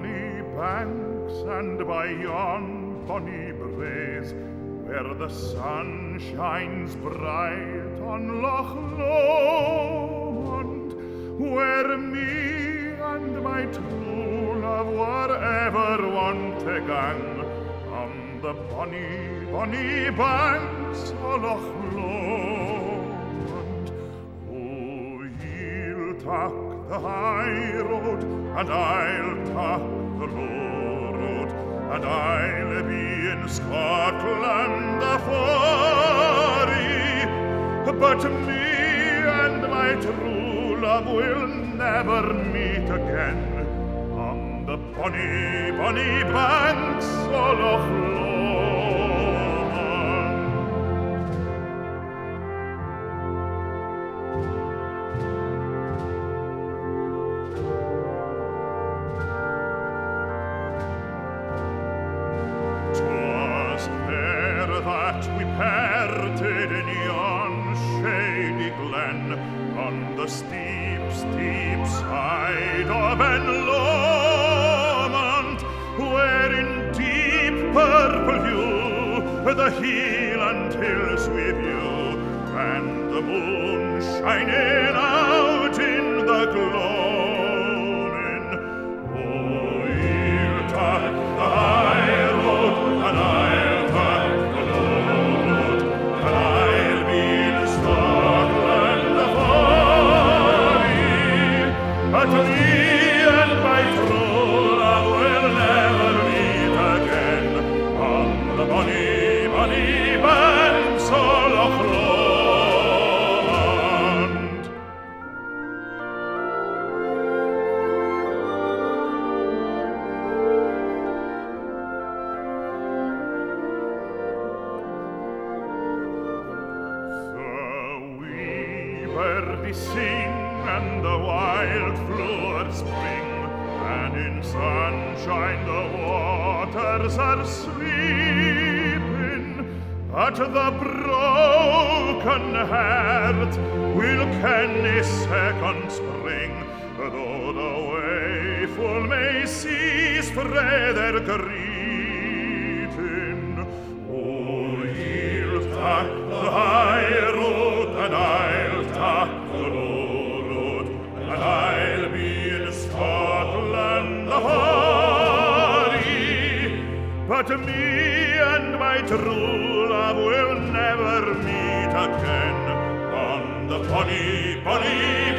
bonny banks and by yon bonny braes, where the sun shines bright on Loch Lomond, where me and my true love were ever wont to gang, on the bonny, bonny banks o Loch Lomond. Oh, ye'll tak the high road, and I'll tak the low road, and I'll be in Scotland afore, but me and my true love will never meet again on the bonny, bonny banks o Loch Lomond. That we parted in yon shady glen, on the steep, steep side of Ben Lomond, where in deep purple hue the Hieland hills we view, and the moon shining out in the gloaming. Oh, you'll tak the high road, and I'll tak the low road, and I'll be in Scotland afore, but me and my true love will never meet again on the bonny, bonny banks o Loch Lomond. Birdies sing and the wild flowers spring, and in sunshine the waters are sleeping, but the broken heart will ken a second spring, though the waeful may cease frae their greeting. Oh, ye'll tak the high road, and I'll tak the low road, and I'll be in Scotland afore, but me and my true love will never meet again on the bonny, bonny